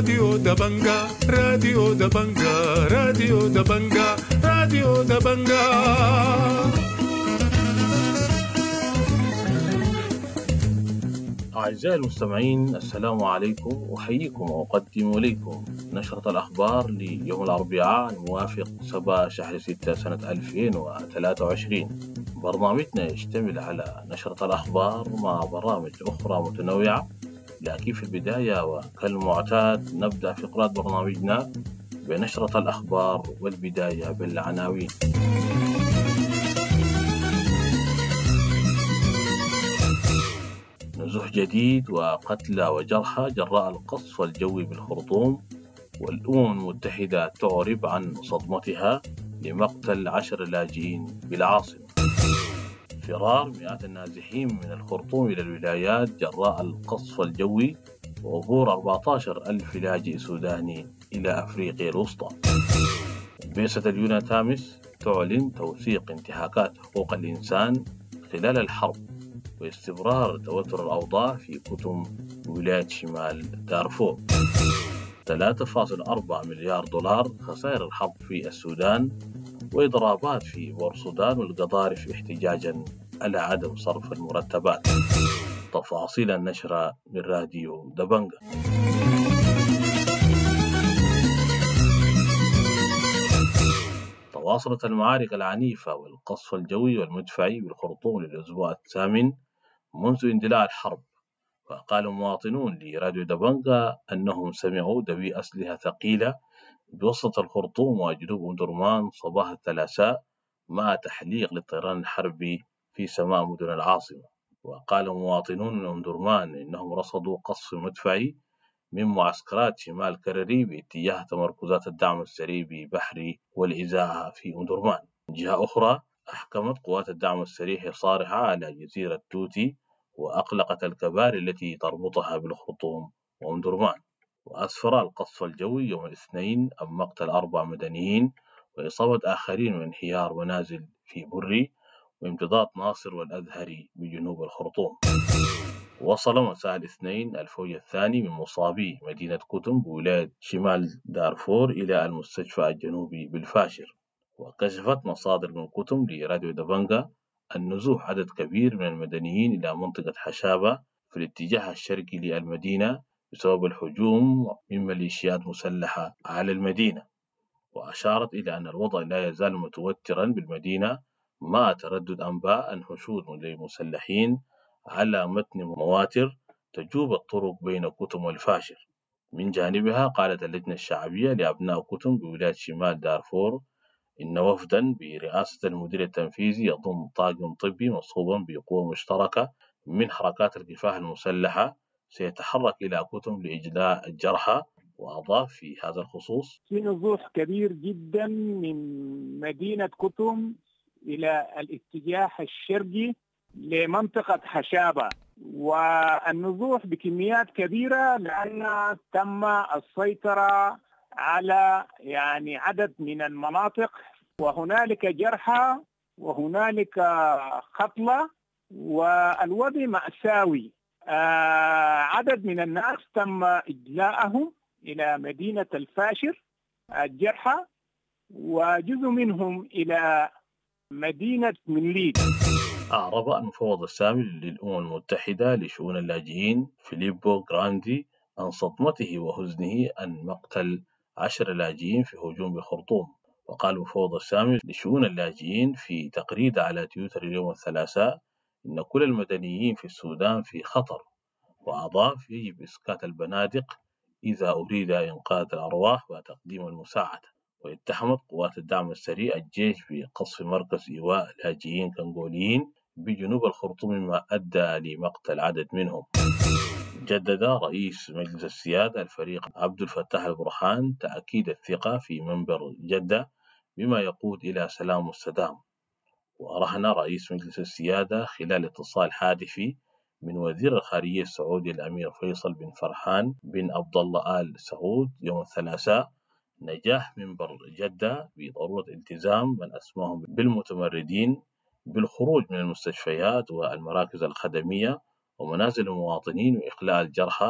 راديو دبنجا راديو دبنجا راديو دبنجا راديو دبنجا. أعزائي المستمعين، السلام عليكم، أحييكم وأقدم إليكم نشرة الأخبار ليوم الأربعاء الموافق 7 شهر 6 سنة 2023. برنامجنا يشتمل على نشرة الأخبار مع برامج أخرى متنوعة، لكن في البداية وكالمعتاد نبدأ فقرات برنامجنا بنشرة الأخبار والبداية بالعناوين. نزوح جديد وقتلى وجرحى جراء القصف الجوي بالخرطوم، والأمم المتحدة تعرب عن صدمتها لمقتل 10 لاجئين بالعاصمة. فرار مئات النازحين من الخرطوم إلى الولايات جراء القصف الجوي، وعبور 14,000 لاجئ سوداني إلى أفريقيا الوسطى. بعثة اليونا تامس تعلن توثيق انتهاكات حقوق الإنسان خلال الحرب واستمرار توتر الأوضاع في كتم ولاية شمال دارفور. 3.4 مليار دولار خسائر الحرب في السودان، وإضرابات في بورسودان والقضارف احتجاجا على عدم صرف المرتبات. تفاصيل النشرة من راديو دبنجا. تواصلت المعارك العنيفة والقصف الجوي والمدفعي بالخرطوم للأسبوع الثامن منذ اندلاع الحرب، وقال مواطنون لراديو دبنجا أنهم سمعوا دوي أسلحة ثقيلة بوسط الخرطوم وجنوب درمان صباح الثلاثاء مع تحليق للطيران الحربي في سماء مدن العاصمة. وقال مواطنون من درمان إنهم رصدوا قصف مدفعي من معسكرات شمال كرري باتجاه تمركزات الدعم السريع ببحري والإذاعة في درمان. من جهة أخرى، أحكمت قوات الدعم السريع حصارها على جزيرة توتي وأغلقت الكباري التي تربطها بالخرطوم وأم درمان. وأسفر القصف الجوي يوم الاثنين عن مقتل 4 مدنيين وإصابة آخرين وانهيار منازل في بري وامتداد ناصر والأزهري بجنوب الخرطوم. وصل مساء الاثنين الفوج الثاني من مصابي مدينة كتم بولاية شمال دارفور إلى المستشفى الجنوبي بالفاشر. وكشفت مصادر من كتم لراديو دبنجا أن نزوح عدد كبير من المدنيين إلى منطقة حشابة في الاتجاه الشرقي للمدينة بسبب الهجوم من ميليشيات مسلحة على المدينة. وأشارت إلى أن الوضع لا يزال متوترا بالمدينة مع تردد أنباء عن حشود للمسلحين على متن مواتر تجوب الطرق بين كتم والفاشر. من جانبها قالت اللجنة الشعبية لأبناء كتم بولاية شمال دارفور إن وفدا برئاسة المدير التنفيذي يضم طاقم طبي مصحوبا بقوة مشتركة من حركات الكفاح المسلحة سيتحرك إلى كتم لإجلاء الجرحى. وأضاف في هذا الخصوص: في نزوح كبير جدا من مدينة كتم إلى الاتجاه الشرقي لمنطقة حشابة، والنزوح بكميات كبيرة لأن تم السيطرة على عدد من المناطق، وهنالك جرحى وهنالك قتلى والوضع مأساوي. عدد من الناس تم إجلاءهم إلى مدينة الفاشر الجرحى، وجزء منهم إلى مدينة منليد. أعرب المفوض السامي للأمم المتحدة لشؤون اللاجئين فيليبو غراندي عن صدمته وحزنه عن مقتل 10 لاجئين في هجوم بالخرطوم. وقال المفوض السامي لشؤون اللاجئين في تغريدة على تويتر اليوم الثلاثاء إن كل المدنيين في السودان في خطر، وأضاف: يجب إسكات البنادق إذا أريد إنقاذ الأرواح وتقديم المساعدة. واتهمت قوات الدعم السريع الجيش بقصف مركز إيواء لاجئين كنغوليين بجنوب الخرطوم مما أدى لمقتل عدد منهم. جدد رئيس مجلس السيادة الفريق عبد الفتاح البرهان تأكيد الثقة في منبر جدة بما يقود إلى سلام مستدام. ورهن رئيس مجلس السيادة خلال اتصال هاتفي من وزير الخارجية السعودي الأمير فيصل بن فرحان بن عبد الله آل سعود يوم الثلاثاء نجاح منبر جدة بضرورة التزام من أسماهم بالمتمردين بالخروج من المستشفيات والمراكز الخدمية ومنازل المواطنين وإخلاء الجرحى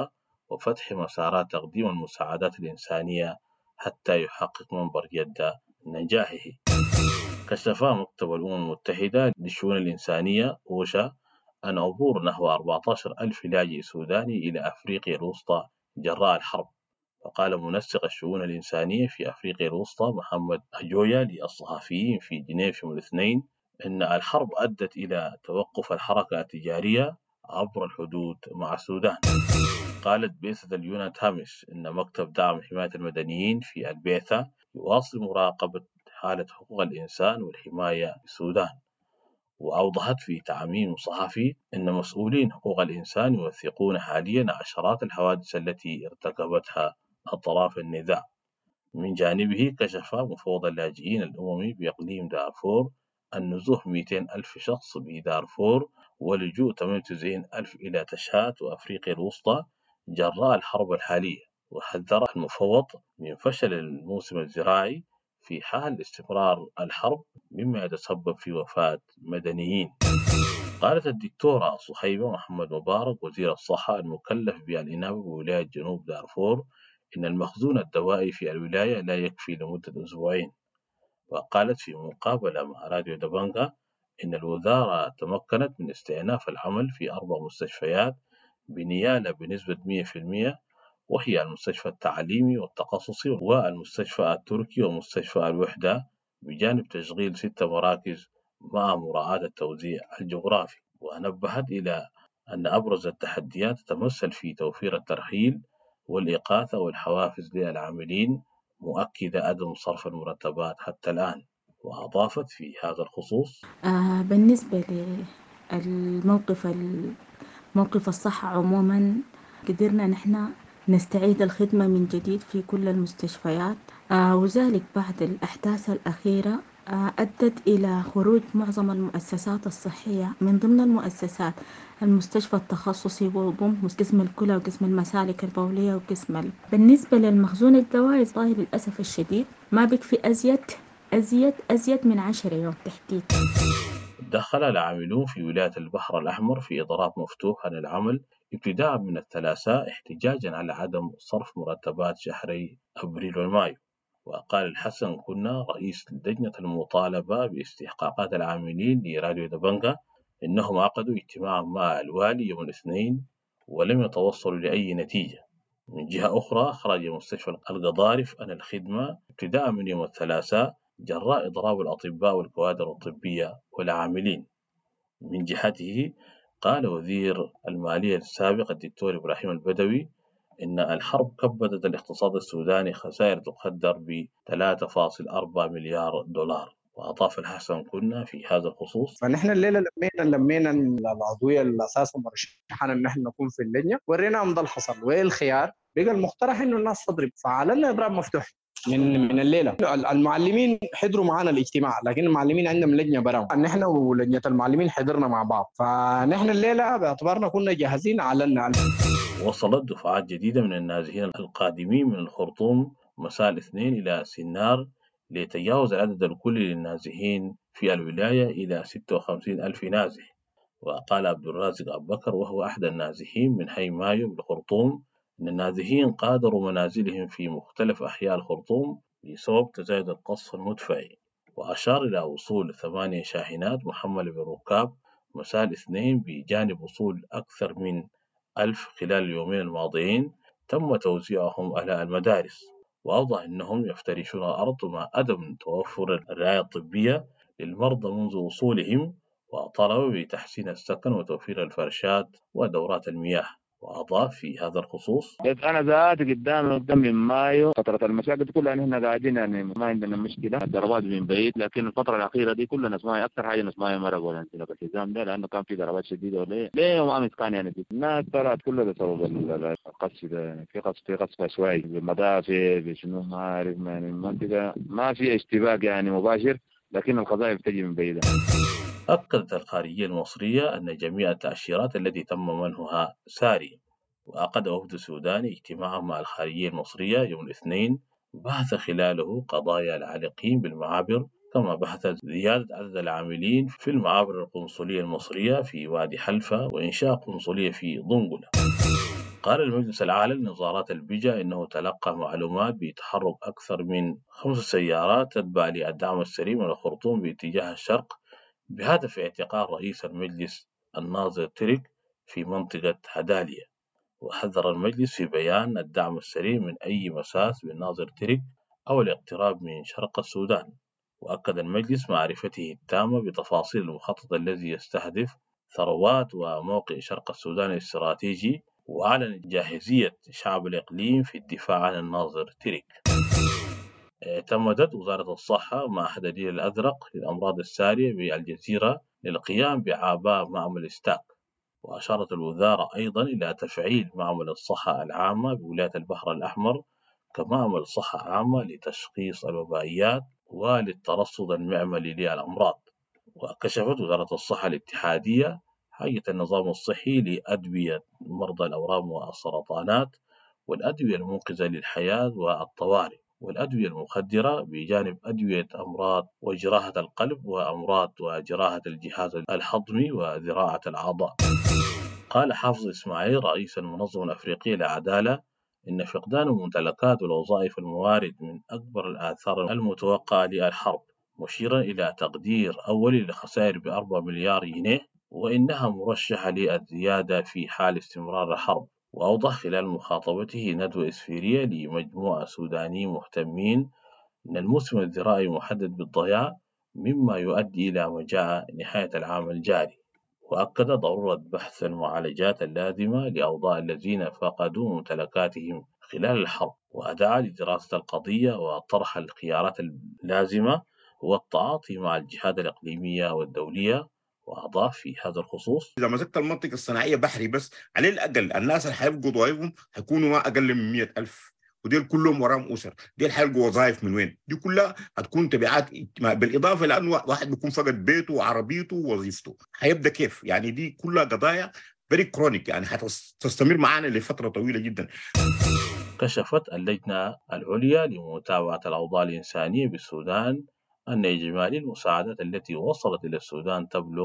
وفتح مسارات تقديم المساعدات الإنسانية حتى يحقق منبر جدة نجاحه. كشف مكتب الأمم المتحدة للشؤون الإنسانية أوشا عن عبور نحو 14,000 لاجئ سوداني إلى أفريقيا الوسطى جراء الحرب. وقال منسق الشؤون الإنسانية في أفريقيا الوسطى محمد أجويا للصحفيين في جنيف يوم الاثنين أن الحرب أدت إلى توقف الحركة التجارية عبر الحدود مع السودان. قالت بعثة اليونان تامس أن مكتب دعم حماية المدنيين في البعثة يواصل مراقبة حالة حقوق الإنسان والحماية في السودان. وأوضحت في تعميم صحفي أن مسؤولين حقوق الإنسان يوثقون حاليا عشرات الحوادث التي ارتكبتها أطراف النزاع. من جانبه كشف مفوض اللاجئين الأممي بإقليم دارفور أن نزوح 200,000 شخص بدارفور ولجوء 98,000 إلى تشات وأفريقيا الوسطى جراء الحرب الحالية. وحذر المفوض من فشل الموسم الزراعي في حال استمرار الحرب مما يتسبب في وفاة مدنيين. قالت الدكتورة صهيبة محمد مبارك وزير الصحة المكلف بالإنابة بولاية جنوب دارفور إن المخزون الدوائي في الولاية لا يكفي لمدة أسبوعين. وقالت في مقابلة مع راديو دبنجا إن الوزارة تمكنت من استئناف العمل في 4 مستشفيات بنيالة بنسبة 100%، وهي المستشفى التعليمي والتخصصي والمستشفى التركي ومستشفى الوحدة، بجانب تشغيل 6 مراكز مع مراعاة التوزيع الجغرافي. ونبهت إلى أن أبرز التحديات تتمثل في توفير الترحيل والإقاثة والحوافز للعاملين، مؤكدة عدم صرف المرتبات حتى الآن. وأضافت في هذا الخصوص بالنسبة موقف الصحة عموما، قدرنا نحن نستعيد الخدمة من جديد في كل المستشفيات، وذلك بعد الأحداث الأخيرة أدت إلى خروج معظم المؤسسات الصحية. من ضمن المؤسسات المستشفى التخصصي وضم قسم الكلى وقسم المسالك البولية وقسم بالنسبة للمخزون الدوائي للأسف الشديد ما بيكفي أزيد من 10 يوم تحديد. دخل العاملون في ولاية البحر الأحمر في إضراب مفتوح عن العمل ابتداء من الثلاثاء احتجاجا على عدم صرف مرتبات شهري أبريل ومايو. وقال الحسن كنا رئيس لجنة المطالبة باستحقاقات العاملين لراديو دبنجا إنهم عقدوا اجتماعا مع الوالي يوم الاثنين ولم يتوصلوا لأي نتيجة. من جهة أخرى خرج مستشفى القضارف عن الخدمة ابتداء من يوم الثلاثاء جراء إضراب الأطباء والكوادر الطبية والعاملين. من جهته قال وزير المالية السابق الدكتور إبراهيم البدوي إن الحرب كبدت الاقتصاد السوداني خسائر تقدر ب 3.4 مليار دولار. وأضاف الحسن كنا في هذا الخصوص فنحن الليلة لمينا العضوية الأساسا مرشحنا إن نحن نكون في اللجنة، وريناهم ده الحصل وإيه الخيار. بقى المقترح إنه الناس تضرب، فعلنا إضراب مفتوح من الليلة. المعلمين حضروا معنا الاجتماع، لكن المعلمين عندهم لجنة براهم، نحن ولجنة المعلمين حضرنا مع بعض، فنحن الليلة باعتبارنا كنا جاهزين علنا. وصلت دفعات جديدة من النازحين القادمين من الخرطوم مساء الاثنين إلى سنار ليتجاوز العدد الكلي للنازحين في الولاية إلى 56,000 نازح. وقال عبد الرازق أبو بكر وهو أحد النازحين من حي مايو بالخرطوم أن النازحين قادروا منازلهم في مختلف أحياء الخرطوم بسبب تزايد القصف المدفعي. وأشار إلى وصول 8 شاحنات محملة بالركاب مساء الاثنين بجانب وصول أكثر من 1000 خلال اليومين الماضيين تم توزيعهم على المدارس. وأوضح أنهم يفترشون الأرض مع عدم توفر الرعاية الطبية للمرضى منذ وصولهم، وطلبوا بتحسين السكن وتوفير الفرشات ودورات المياه. وأضاف في هذا الخصوص أنا ذاتي قدام من مايو فترة المشاكل كلها نحن قاعدين يعني ما عندنا مشكلة، الضربات من بعيد، لكن الفترة الأخيرة دي كلنا نسمعها أكثر حاجة نسمعها مرق ولا انسلاق الحزام ده، لأنه كان في ضربات شديدة ليه وما مسكان يعني دي. الناس طلعت كلها بسبب القصف ده، يعني في قصف عشوائي بالمدافع بشنو ما عارف، يعني المنطقة ما في اشتباك يعني مباشر، لكن القذائف تجي من بعيد. أكدت الخارجية المصرية أن جميع التأشيرات التي تم منحها سارية. وعقد وفد سوداني اجتماعا مع الخارجية المصرية يوم الاثنين بحث خلاله قضايا العالقين بالمعابر، كما بحثت زيادة عدد العاملين في المعابر القنصلية المصرية في وادي حلفا وإنشاء قنصلية في ضنقلة. قال المجلس الأعلى لنظارات البيجا إنه تلقى معلومات بتحرك أكثر من 5 سيارات تتبع للدعم السريع من الخرطوم باتجاه الشرق بهدف اعتقال رئيس المجلس الناظر تريك في منطقة هداليا. وحذر المجلس في بيان الدعم السريع من أي مساس بالناظر تريك أو الاقتراب من شرق السودان. وأكد المجلس معرفته التامة بتفاصيل المخطط الذي يستهدف ثروات وموقع شرق السودان الاستراتيجي، وأعلن جاهزية شعب الإقليم في الدفاع عن الناظر تريك. اعتمدت وزارة الصحة معهد النيل الأزرق للأمراض السارية بالجزيرة للقيام بأعباء معمل ستاك. وأشارت الوزارة أيضا إلى تفعيل معمل الصحة العامة بولاية البحر الأحمر كمعمل صحة عامة لتشخيص الوبائيات وللترصد المعملي للأمراض. وكشفت وزارة الصحة الاتحادية هيئة النظام الصحي لأدوية مرضى الأورام والسرطانات والأدوية المنقذة للحياة والطوارئ والأدوية المخدرة بجانب أدوية أمراض وجراحة القلب وأمراض وجراحة الجهاز الهضمي وزراعة الأعضاء. قال حافظ إسماعيل رئيس المنظمة الأفريقية للعدالة إن فقدان الممتلكات والوظائف الموارد من أكبر الآثار المتوقعة للحرب، مشيرا إلى تقدير أولي لخسائر ب4 مليار جنيه وإنها مرشحة للزيادة في حال استمرار الحرب. وأوضح خلال مخاطبته ندوة إسفيرية لمجموعة سودانيين مهتمين أن الموسم الزراعي محدد بالضياع مما يؤدي إلى مجاعة نهاية العام الجاري. وأكد ضرورة بحث المعالجات اللازمة لأوضاع الذين فقدوا ممتلكاتهم خلال الحرب، ودعا لدراسة القضية وطرح الخيارات اللازمة والتعاطي مع الجهات الإقليمية والدولية. وأضاف في هذا الخصوص: إذا مسكت المنطقة الصناعية بحري بس على الأقل الناس اللي حيبقوا ضوائفهم حيكونوا ما أقل من 100,000، وديل كلهم وراهم أسر، ديل حيلقوا وظائف من وين؟ دي كلها هتكون تبعات، بالإضافة لأنه واحد بيكون فقد بيته وعربيته ووظيفته، حيبدأ كيف؟ يعني دي كلها قضايا very chronic، يعني حتستمر معانا لفترة طويلة جدا. كشفت اللجنة العليا لمتابعة الأوضاع الإنسانية بالسودان أن إجمالي المساعدات التي وصلت إلى السودان تبلغ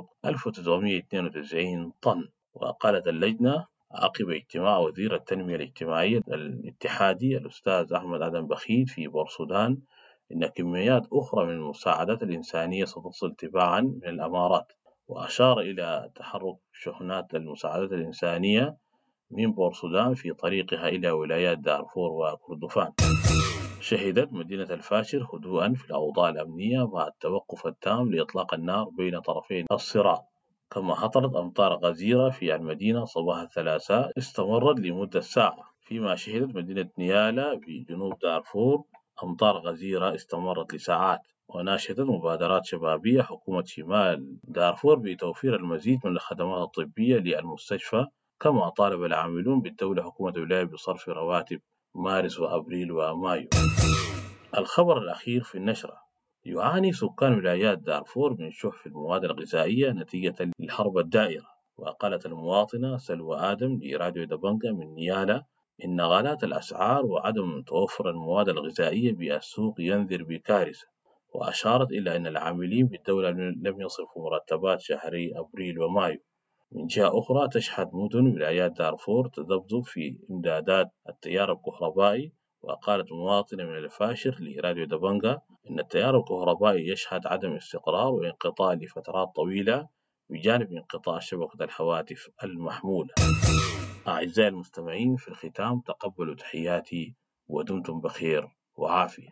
1992 طن. وقالت اللجنة عقب اجتماع وزير التنمية الاجتماعية الاتحادي الأستاذ أحمد عدن بخيت في بورسودان إن كميات أخرى من المساعدات الإنسانية ستصل تباعا من الأمارات. وأشار إلى تحرك شحنات المساعدات الإنسانية من بورسودان في طريقها إلى ولايات دارفور وكردفان. شهدت مدينة الفاشر هدوءا في الأوضاع الأمنية مع التوقف التام لإطلاق النار بين طرفين الصراع. كما هطلت أمطار غزيرة في المدينة صباح الثلاثاء استمرت لمدة ساعة، فيما شهدت مدينة نيالا بجنوب دارفور أمطار غزيرة استمرت لساعات. وناشدت مبادرات شبابية حكومة شمال دارفور بتوفير المزيد من الخدمات الطبية للمستشفى. كما طالب العاملون بالدولة حكومة الولاية بصرف رواتب مارس وأبريل ومايو. الخبر الأخير في النشرة: يعاني سكان ولايات دارفور من شح في المواد الغذائية نتيجة للحرب الدائرة. وقالت المواطنة سلوى آدم لراديو دبنجا من نيالا إن غلاء الأسعار وعدم توفر المواد الغذائية بالسوق ينذر بكارثة. وأشارت إلى أن العاملين بالدولة لم يصرفوا مرتبات شهري أبريل ومايو. من جهة أخرى تشهد مدن ولايات دارفور تذبذب في إمدادات التيار الكهربائي. وقالت مواطنة من الفاشر لراديو دبنجا إن التيار الكهربائي يشهد عدم استقرار وانقطاع لفترات طويلة بجانب انقطاع شبكة الهواتف المحمولة. أعزائي المستمعين، في الختام تقبلوا تحياتي ودمتم بخير وعافية.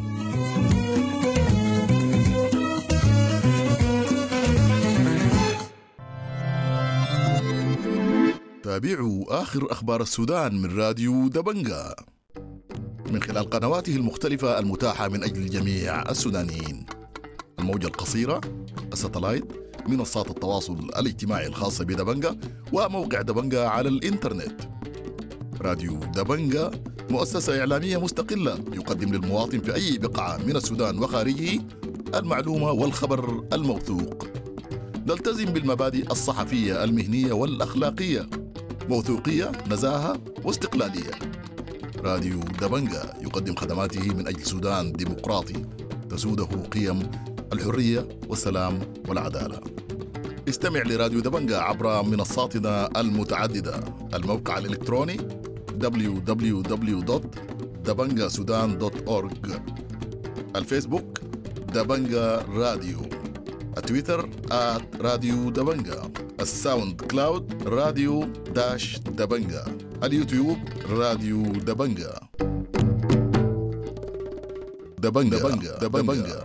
تابعوا آخر أخبار السودان من راديو دبنجا من خلال قنواته المختلفة المتاحة من أجل جميع السودانيين: الموجة القصيرة، الساتلايت، منصات التواصل الاجتماعي الخاصة بدبنجا، وموقع دبنجا على الإنترنت. راديو دبنجا مؤسسة إعلامية مستقلة يقدم للمواطن في أي بقعة من السودان وخارجه المعلومة والخبر الموثوق. نلتزم بالمبادئ الصحفية المهنية والأخلاقية: موثوقية، نزاهة، واستقلالية. راديو دبنجا يقدم خدماته من أجل سودان ديمقراطي تسوده قيم الحرية والسلام والعدالة. استمع لراديو دبنجة عبر منصاتنا المتعددة: الموقع الإلكتروني www.dabangasudan.org، الفيسبوك دبنجة راديو، التويتر @راديو دبنجة، الساوند كلاود راديو دبنجة، اليوتيوب راديو دبنجة. دبنجة.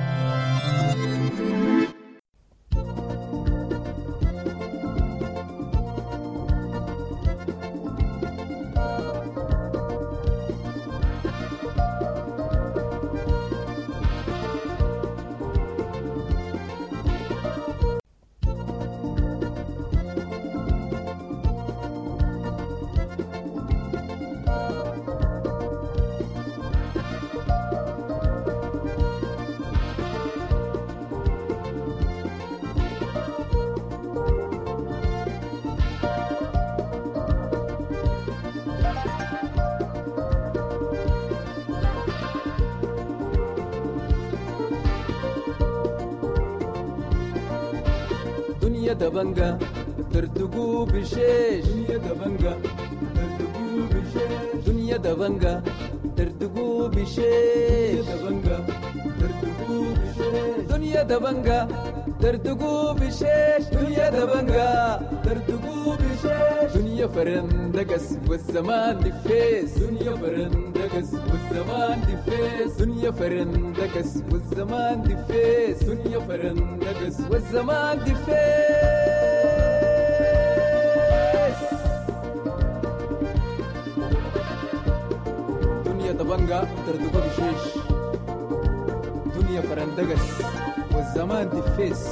دبنجة ترتقو بشيش، دنيا دبنجة ترتقو بشيش، دنيا دبنجة ترتقو بشيش، دنيا دبنجة ترتقو بشيش، دنيا دبنجة ترتقو بشيش، دنيا فرندقس والزمان دفيس، دنيا فرندقس والزمان دفيس، دنيا فرندقس والزمان دفيس، دنيا فرندقس والزمان دفيس. دنيا دبنجة ترتقو بشيش، دنيا فرندقس والزمان دفيس.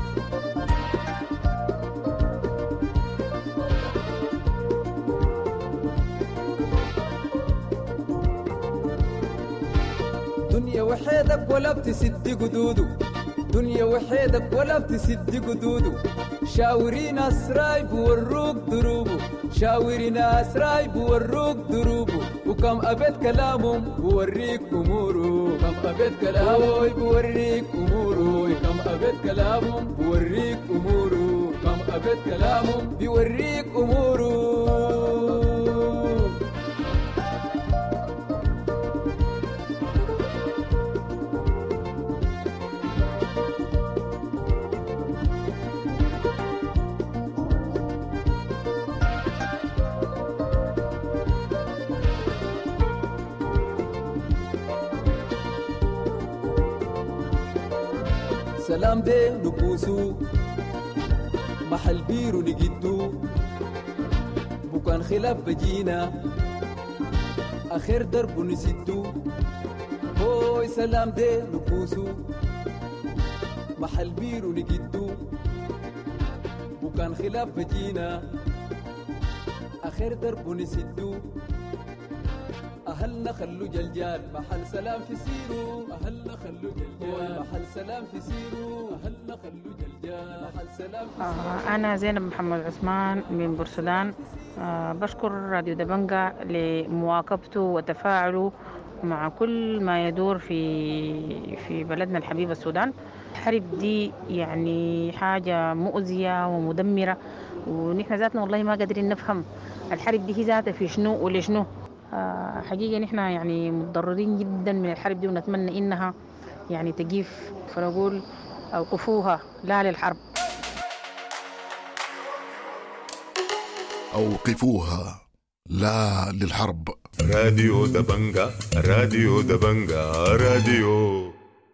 دنيا وحيدك ولا بتسد قدوده، دنيا وحيدك ولا بتسد قدوده، شاورين أسراي بوروك دروبه، شاورين أسراي بوروك دروبه، وكم أبد كلامهم بوريك أموره، كم أبد كلامهم بوريك أموره، كم أبد كلامهم بوريك أموره، كم أبد كلامهم بوريك أموره. سلام دي نبوسو محل بيرو نجدو، بكان خلاف بجينا آخر درب نسدو. هوي سلام دي نبوسو محل بيرو نجدو، بكان خلاف بجينا آخر درب نسدو. أهلنا خلو جلجال محل سلام في سيرو، أهلنا خلو جلجال محل سلام في سيرو، أهلنا خلو جلجال محل سلام في سيرو. أنا زينب محمد عثمان من بورسودان. بشكر راديو دبنجة لمواكبته وتفاعله مع كل ما يدور في بلدنا الحبيب السودان. الحرب دي يعني حاجة مؤذية ومدمرة، ونحن ذاتنا والله ما قادرين نفهم الحرب دي ذاتها في شنو ولشنو. حقيقة نحن يعني متضررين جدا من الحرب دي، ونتمنى إنها يعني تجيف، فنقول أوقفوها لا للحرب. أوقفوها لا للحرب. راديو دبنجة، راديو دبنجة، راديو.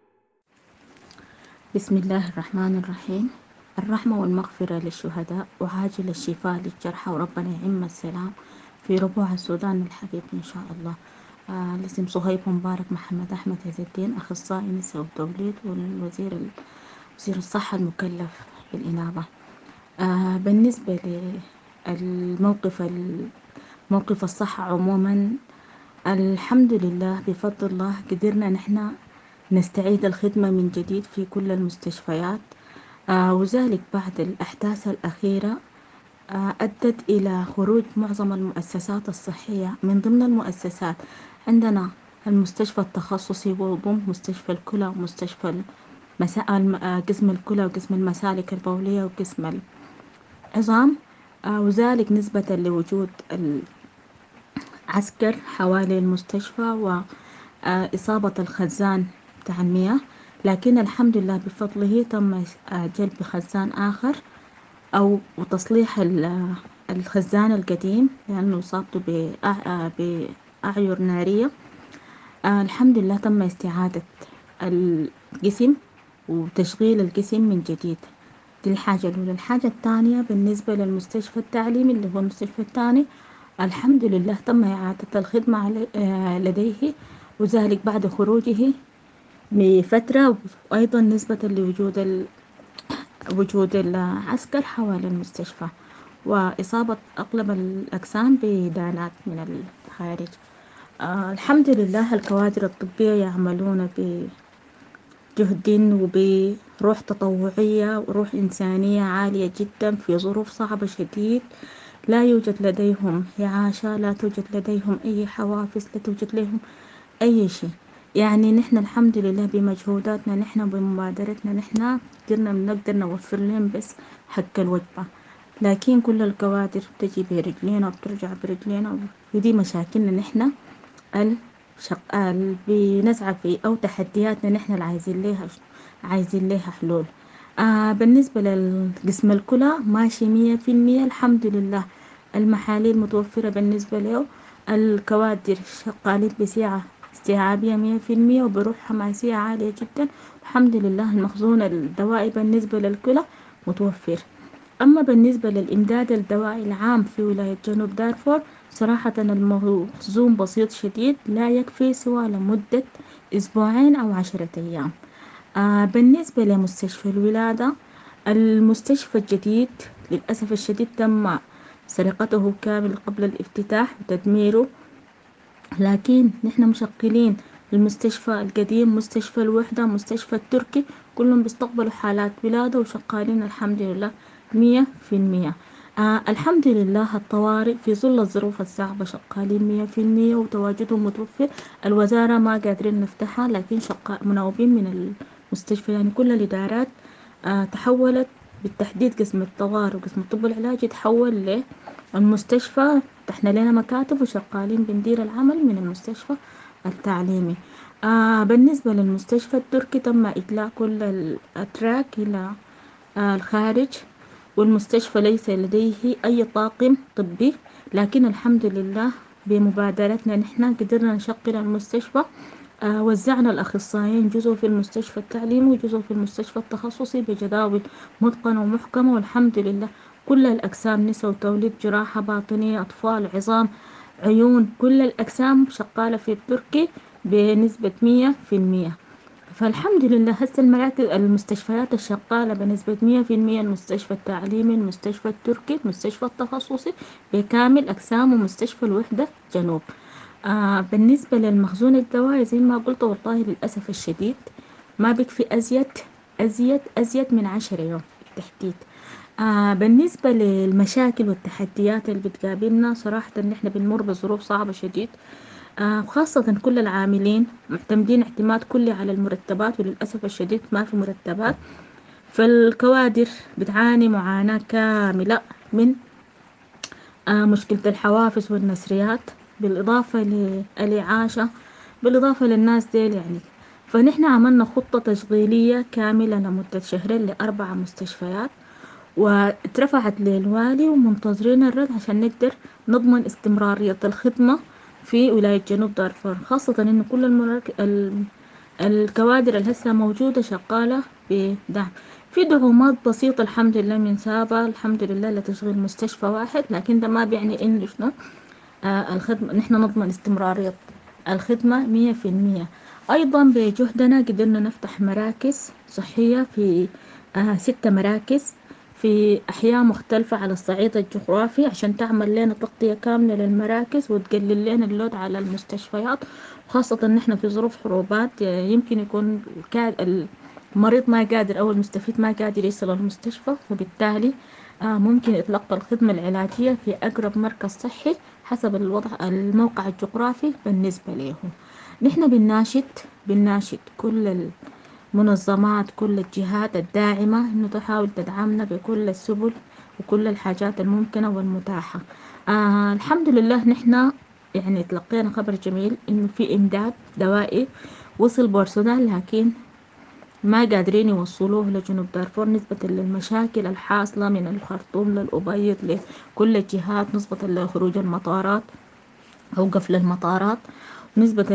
بسم الله الرحمن الرحيم. الرحمة والمغفرة للشهداء وعاجل الشفاء للجرحى، وربنا يعم السلام في ربوع السودان الحبيب إن شاء الله. الاسم صهيب مبارك محمد أحمد عز الدين، أخصائي نساء والتوليد والوزير وزير الصحة المكلف بالإنابة. بالنسبة موقف الصحة عموما، الحمد لله بفضل الله قدرنا نحن نستعيد الخدمة من جديد في كل المستشفيات، وذلك بعد الأحداث الأخيرة أدت إلى خروج معظم المؤسسات الصحية. من ضمن المؤسسات عندنا المستشفى التخصصي وضم مستشفى الكلى ومستشفى قسم الكلى وقسم المسالك البولية وقسم العظام. وذلك نسبة لوجود العسكر حوالي المستشفى وإصابة الخزان بتاع المياه. لكن الحمد لله بفضله تم جلب خزان آخر أو تصليح الخزان القديم لأنه إصابته بأعير نارية. الحمد لله تم استعادة القسم وتشغيل القسم من جديد. دي الحاجة الأولى. الحاجة الثانية بالنسبة للمستشفى التعليمي اللي هو المستشفى الثاني، الحمد لله تم إعادة الخدمة لديه، وذلك بعد خروجه بفترة، وأيضا نسبة لوجود وجود العسكر حول المستشفى وإصابة أغلب الأقسام بدانات من الخارج. الحمد لله الكوادر الطبية يعملون بجهد وبروح تطوعية وروح إنسانية عالية جدا في ظروف صعبة شديد. لا يوجد لديهم إعاشة، لا توجد لديهم أي حوافز، لا توجد لهم أي شيء. يعني نحن الحمد لله بمجهوداتنا نحن بمبادرتنا نحن نقدر نوفر لهم بس حق الوجبة، لكن كل الكوادر بتجي برجلينا وبترجع برجلينا، ودي مشاكلنا نحن بنسعى في أو تحدياتنا نحن اللي عايزين لها حلول. بالنسبة للقسم الكلى ماشي 100% الحمد لله. المحاليل متوفرة بالنسبة له، الكوادر شغالين بسعة استيعابية 100% وبروح حماسية عالية جدا. الحمد لله المخزون الدوائي بالنسبة للكلى متوفر. أما بالنسبة للإمداد الدوائي العام في ولاية جنوب دارفور صراحة المخزون بسيط شديد، لا يكفي سوى لمدة أسبوعين أو 10 أيام. بالنسبة لمستشفى الولادة، المستشفى الجديد للأسف الشديد تم سرقته كامل قبل الافتتاح وتدميره، لكن نحن مشغلين المستشفى القديم، مستشفى الوحدة، مستشفى التركي، كلهم بيستقبلوا حالات ولادة وشغالين الحمد لله 100%. الحمد لله الطوارئ في ظل الظروف الصعبة شغالين 100% وتواجدهم متوفر. الوزارة ما قادرين نفتحها، لكن مناوبين من المستشفى، يعني كل الإدارات تحولت، بالتحديد قسم الطوارئ وقسم الطب العلاجي تحول للمستشفى. فتحنا لنا مكاتب وشغالين بندير العمل من المستشفى التعليمي. بالنسبة للمستشفى التركي تم إطلاق كل الأتراك إلى الخارج، والمستشفى ليس لديه أي طاقم طبي، لكن الحمد لله بمبادرتنا نحن قدرنا نشغل المستشفى. وزعنا الأخصائيين جزء في المستشفى التعليمي وجزء في المستشفى التخصصي بجداول متقنة ومحكمة، والحمد لله كل الأقسام، نساء وتوليد، جراحة باطنية، أطفال، عظام، عيون، كل الأقسام شغالة في التركي بنسبة 100%. فالحمد لله هسه المستشفيات الشغالة بنسبة 100%، المستشفى التعليمي، المستشفى التركي، المستشفى التخصصي بكامل أقسام، ومستشفى الوحدة جنوب. بالنسبة للمخزون الدوائي زي ما قلت، والله للأسف الشديد ما بيكفي أزيد من 10 يوم بالتحديد. بالنسبة للمشاكل والتحديات اللي بتقابلنا صراحة نحن بنمر بظروف صعبة شديد، وخاصة كل العاملين معتمدين اعتماد كلي على المرتبات، وللأسف الشديد ما في مرتبات. فالكوادر بتعاني معاناة كاملة من مشكلة الحوافز والنسريات، بالإضافة للإعاشة، بالإضافة للناس ديل يعني. فنحن عملنا خطة تشغيلية كاملة لمدة شهرين ل4 مستشفيات، واترفعت للوالي ومنتظرين الرد عشان نقدر نضمن استمرارية الخدمة في ولاية جنوب دارفور، خاصة إنه كل الكوادر اللي هسه موجودة شغالة بدعم. في دعومات بسيطة الحمد لله من سابا الحمد لله لتشغيل مستشفى واحد، لكن ده ما بيعني إنه شنو الخدمة نحن نضمن استمرارية الخدمة 100%. أيضا بجهدنا قدرنا نفتح مراكز صحية في 6 مراكز في أحياء مختلفة على الصعيد الجغرافي، عشان تعمل لنا تغطية كاملة للمراكز وتقلل لنا اللود على المستشفيات، خاصة نحن في ظروف حروبات يمكن يكون المريض ما قادر أو المستفيد ما قادر يصل المستشفى، وبالتالي ممكن يتلقى الخدمة العلاجية في أقرب مركز صحي حسب الموقع الجغرافي بالنسبة له. نحن بنناشد كل منظمات كل الجهات الداعمة إنه تحاول تدعمنا بكل السبل وكل الحاجات الممكنة والمتاحة. الحمد لله نحن يعني تلقينا خبر جميل إنه في إمداد دوائي وصل بورسودان، لكن ما قادرين يوصلوه لجنوب دارفور نسبة للمشاكل الحاصلة من الخرطوم للأبيض لكل الجهات، نسبة لخروج المطارات أو قفل المطارات، نسبة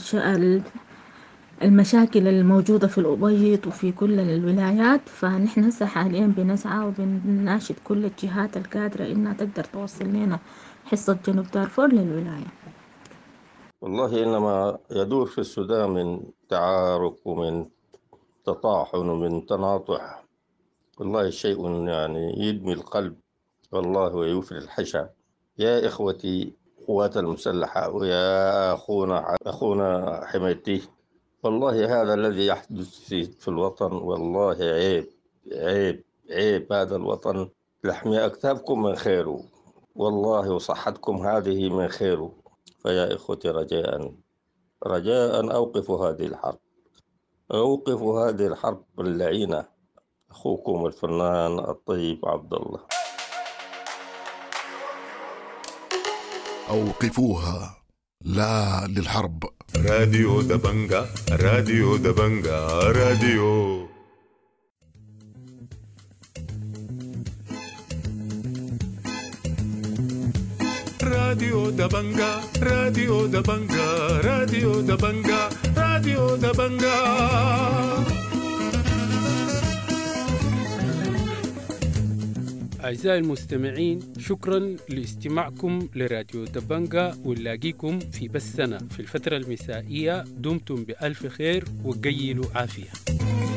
المشاكل الموجودة في الأبيض وفي كل الولايات. فنحن هسه حاليا بنسعى وبنناشد كل الجهات القادرة إنها تقدر توصل لنا حصة جنوب دارفور للولاية. والله إنما يدور في السودان من تعارك ومن تطاحن ومن تناطح، والله شيء يعني يدمي القلب والله ويفري الحشا. يا إخوتي قوات المسلحة ويا أخونا حميتي، والله هذا الذي يحدث في الوطن والله عيب عيب عيب. هذا الوطن لحمي أكتافكم من خيره والله، وصحتكم هذه من خيره. فيا إخوتي رجاء أوقفوا هذه الحرب، أوقفوا هذه الحرب اللعينة. أخوكم الفنان الطيب عبد الله. أوقفوها، لا للحرب. راديو دبنجا، راديو دبنجا، راديو. راديو دبنجا، راديو دبنجا، راديو دبنجا، راديو دبنجا. أعزائي المستمعين، شكرا لاستماعكم لراديو دبنجا، ونلاقيكم في بثنا في الفترة المسائية. دمتم بألف خير وقيلوا عافية.